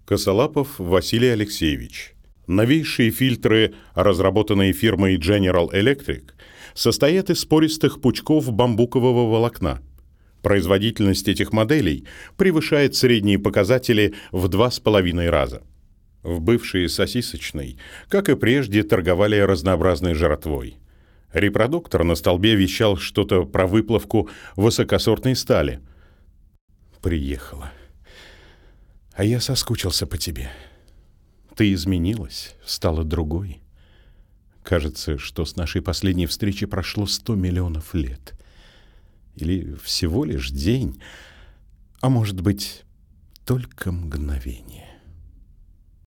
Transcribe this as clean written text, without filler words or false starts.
Косолапов Василий Алексеевич. Новейшие фильтры, разработанные фирмой General Electric, состоят из пористых пучков бамбукового волокна. Производительность этих моделей превышает средние показатели в 2,5 раза. В бывшей сосисочной, как и прежде, торговали разнообразной жратвой. Репродуктор на столбе вещал что-то про выплавку высокосортной стали. «Приехала. А я соскучился по тебе. Ты изменилась, стала другой. Кажется, что с нашей последней встречи прошло 100 миллионов лет. Или всего лишь день, а может быть, только мгновение».